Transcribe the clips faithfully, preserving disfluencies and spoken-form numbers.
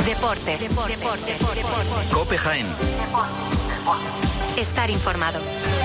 Deportes. Deportes. Deportes. Deportes. COPE Jaén. Estar informado.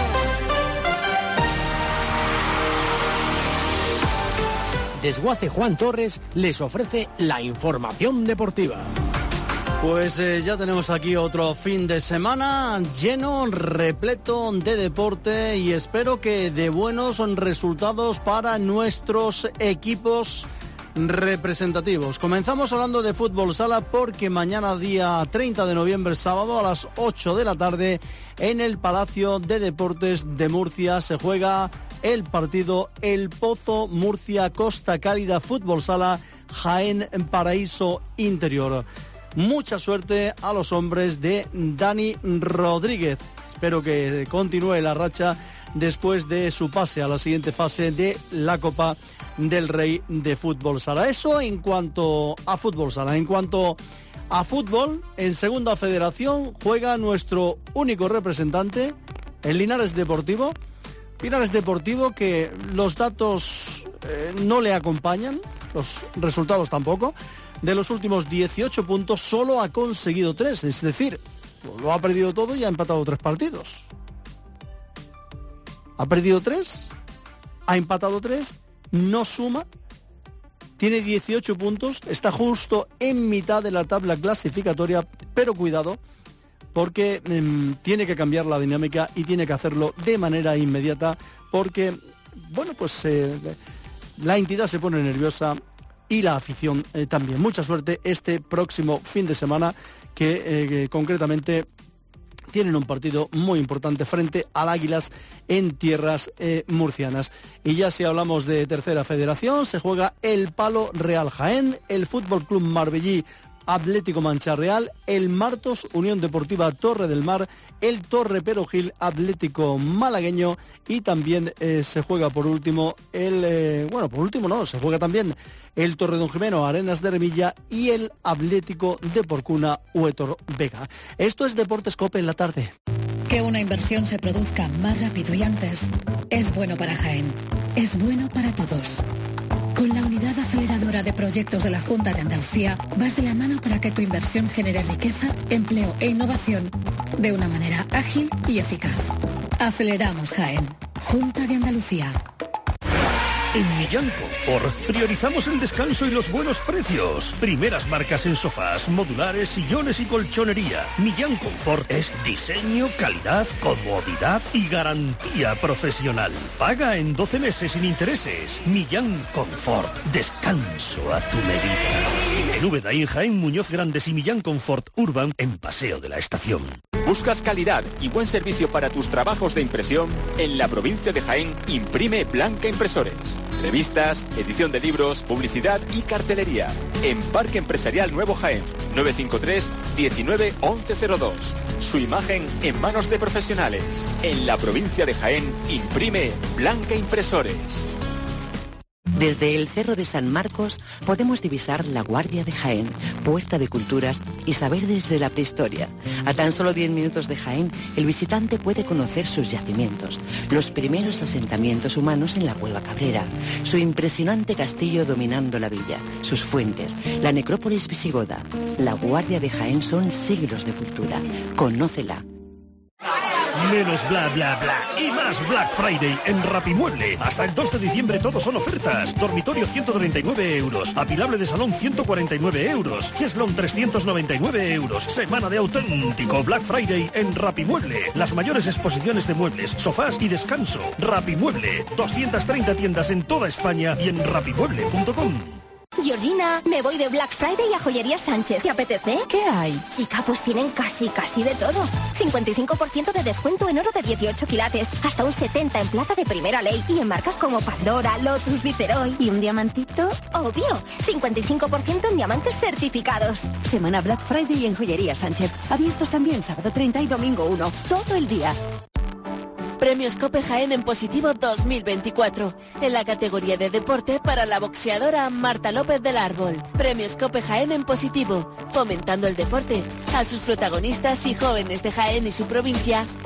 Desguace Juan Torres les ofrece la información deportiva. Pues eh, ya tenemos aquí otro fin de semana lleno, repleto de deporte y espero que de buenos resultados para nuestros equipos representativos. Comenzamos hablando de fútbol sala porque mañana día treinta de noviembre, sábado a las ocho de la tarde en el Palacio de Deportes de Murcia se juega el partido El Pozo Murcia Costa Cálida Fútbol Sala Jaén Paraíso Interior. Mucha suerte a los hombres de Dani Rodríguez. Espero que continúe la racha después de su pase a la siguiente fase de la Copa del Rey de Fútbol Sala. Eso en cuanto a fútbol sala. En cuanto a fútbol, en Segunda Federación juega nuestro único representante, el Linares Deportivo. Linares Deportivo que los datos eh, no le acompañan, los resultados tampoco. De los últimos dieciocho puntos solo ha conseguido tres, es decir, lo ha perdido todo y ha empatado tres partidos. Ha perdido tres, ha empatado tres, no suma, tiene dieciocho puntos, está justo en mitad de la tabla clasificatoria, pero cuidado, porque eh, tiene que cambiar la dinámica y tiene que hacerlo de manera inmediata, porque, bueno, pues eh, la entidad se pone nerviosa y la afición eh, también. Mucha suerte este próximo fin de semana, que eh, concretamente tienen un partido muy importante frente al Águilas en tierras eh, murcianas. Y ya si hablamos de Tercera Federación, se juega el Palo Real Jaén, el Fútbol Club Marbellí Atlético Mancha Real, el Martos Unión Deportiva Torre del Mar, el Torre Perogil Atlético Malagueño y también eh, se juega por último el, eh, bueno, por último no, se juega también el Torre Don Jimeno Arenas de Remilla y el Atlético de Porcuna Huetor Vega. Esto es Deportes COPE en la tarde. Que una inversión se produzca más rápido y antes es bueno para Jaén, es bueno para todos. Con la Unidad Aceleradora de Proyectos de la Junta de Andalucía, vas de la mano para que tu inversión genere riqueza, empleo e innovación de una manera ágil y eficaz. Aceleramos Jaén. Junta de Andalucía. En Millán Confort priorizamos el descanso y los buenos precios. Primeras marcas en sofás, modulares, sillones y colchonería. Millán Confort es diseño, calidad, comodidad y garantía profesional. Paga en doce meses sin intereses. Millán Confort. Descanso a tu medida. En Úbeda y en Jaén, Muñoz Grandes y Millán Confort Urban en Paseo de la Estación. ¿Buscas calidad y buen servicio para tus trabajos de impresión? En la provincia de Jaén, Imprime Blanca Impresores. Revistas, edición de libros, publicidad y cartelería. En Parque Empresarial Nuevo Jaén, nueve cinco tres, diecinueve, once cero dos. Su imagen en manos de profesionales. En la provincia de Jaén, Imprime Blanca Impresores. Desde el Cerro de San Marcos podemos divisar la Guardia de Jaén, puerta de culturas y saber desde la prehistoria. A tan solo diez minutos de Jaén, el visitante puede conocer sus yacimientos, los primeros asentamientos humanos en la Cueva Cabrera, su impresionante castillo dominando la villa, sus fuentes, la necrópolis visigoda. La Guardia de Jaén son siglos de cultura. Conócela. Menos bla bla bla y más Black Friday en Rapimueble. Hasta el dos de diciembre todos son ofertas. Dormitorio ciento treinta y nueve euros. Apilable de salón ciento cuarenta y nueve euros. Cheslon trescientos noventa y nueve euros. Semana de auténtico Black Friday en Rapimueble. Las mayores exposiciones de muebles, sofás y descanso. Rapimueble. doscientas treinta tiendas en toda España y en rapimueble punto com. Georgina, me voy de Black Friday a Joyería Sánchez. ¿Te apetece? ¿Qué hay? Chica, pues tienen casi, casi de todo. cincuenta y cinco por ciento de descuento en oro de dieciocho quilates, hasta un setenta por ciento en plata de primera ley y en marcas como Pandora, Lotus, Viceroy. ¿Y un diamantito? Obvio, cincuenta y cinco por ciento en diamantes certificados. Semana Black Friday en Joyería Sánchez. Abiertos también sábado treinta y domingo uno. Todo el día. Premios COPE Jaén en positivo dos mil veinticuatro. En la categoría de deporte para la boxeadora Marta López del Árbol. Premios COPE Jaén en positivo. Fomentando el deporte. A sus protagonistas y jóvenes de Jaén y su provincia